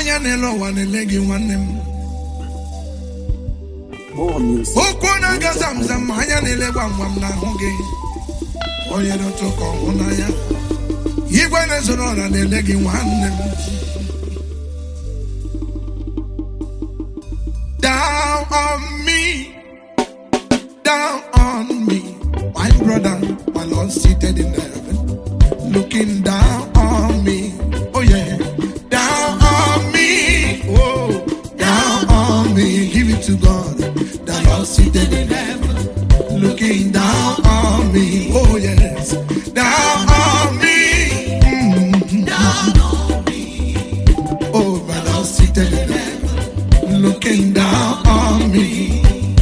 anya nelo wanelegi nwannem. More music. Okona gazamzam anya nele gwamwam na hoge. Oye no toko unaya. Igwe nezoro na nelegi nwannem. Down on me, my brother, my Lord seated in heaven, looking down on me. Oh yeah, down on me. Oh, down on me. Give it to God, the Lord seated in heaven, looking down on me. Oh yes, down on me. Down on me. Oh, my Lord seated in heaven, looking down on me.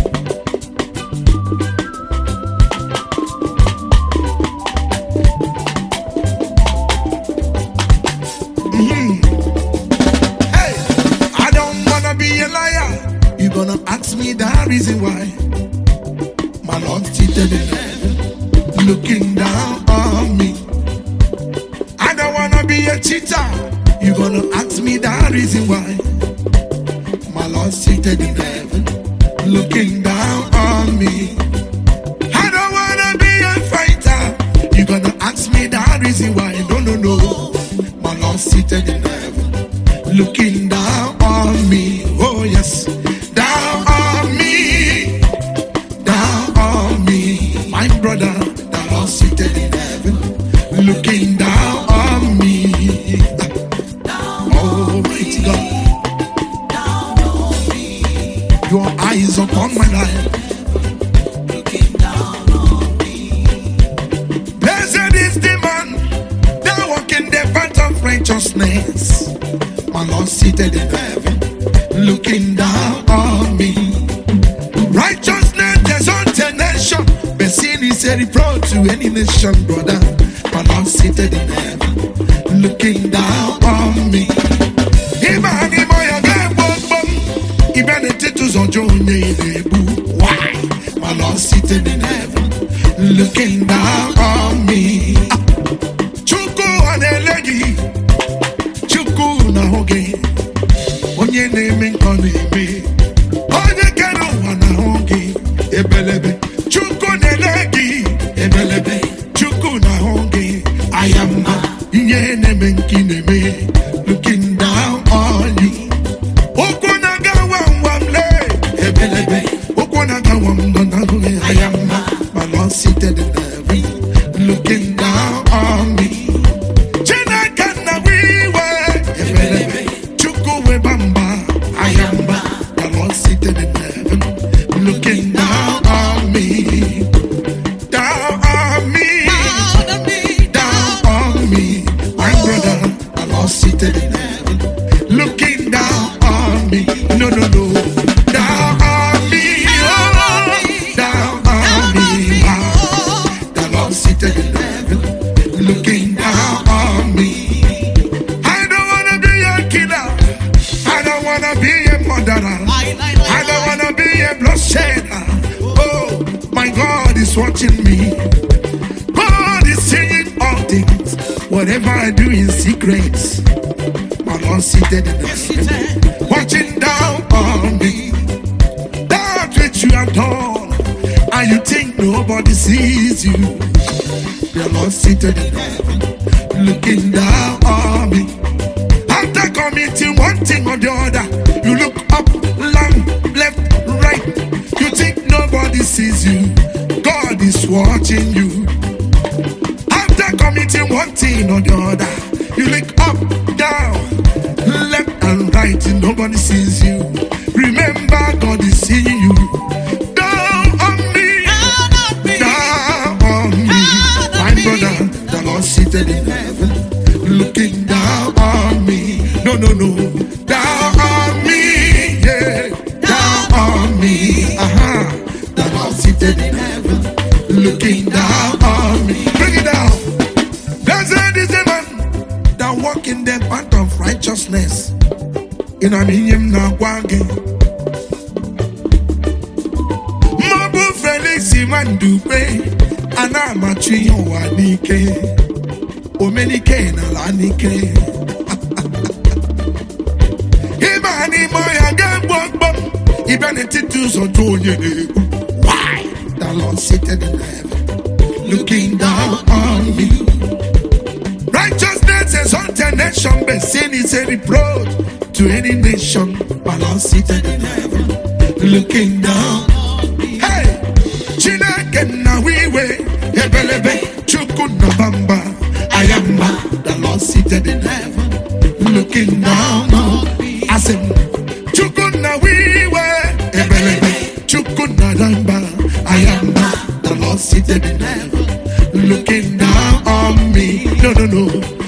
Hey, I don't wanna be a liar. You gonna ask me the reason why? My Lord seated in heaven, looking down on me. I don't wanna be a cheater. You gonna ask me the reason why? My Lord seated in heaven, looking down on me. I don't wanna be a fighter. You gonna ask me the reason why? No. My Lord seated in heaven, looking down on me. Oh yes, down on me, down on me. My brother, the Lord seated in heaven, looking down on me. Almighty God, your eyes upon my life. Looking down on me. Blessed is the man that walk in the path of righteousness. My Lord seated in heaven, looking down on me. Righteousness exalts a nation, but sin is a reproach to any nation, brother. My Lord seated in heaven, looking down on me. Why? My Lord seated in heaven, looking down on me. Chuku anelegi, chuku na hoge. Onye neme nkoneme, onye kero wana hoge. Ebelebe, chuku nelegi, ebelebe, chuku na hoge. Ayama, inye neme nkineme, looking down on you. I am my Lord seated in heaven, looking down on me. I am my Lord seated in heaven, looking down on me. Down on me, down on me. My brother, my Lord seated in heaven, looking down on me. No. Down on me, down on me. The Lord seated in heaven, looking down on me. I don't wanna be a killer. I don't wanna be a murderer. I don't wanna be a bloodshedder. Oh, my God is watching me. God is seeing all things. Whatever I do in secret, my Lord seated in heaven, watching down on me. That which you have done, and you think nobody sees you. The Lord seated in heaven, looking down on me. After committing one thing or the other, you look up, left, right. You think nobody sees you. God is watching you. After committing one thing or the other, you look up, down, left and right. Nobody sees you. Remember, God is seeing you. Down on me, down on me. My brother, the Lord seated in heaven, looking down on me. No. Down on me, yeah. Down on me. The Lord seated in heaven, looking down on me. Bring it down. Blessed is the man that walk in the path of righteousness. In a medium na wage. Mabu Felix Mandupe, Anamachi Wanike, Omenike na Lanike. Why? The Lord seated in heaven, looking down on me. Righteousness is on the nation, but sin is a reproach to any nation. The Lord seated in heaven, looking down. Hey, Chineke na wiwe, ebelebe, chukuna bamba, ayamba. The Lord seated in heaven, looking down on me. I said, chukuna wiwe, ebelebe, chukuna bamba, ayamba. The Lord seated in heaven, looking down on me. No.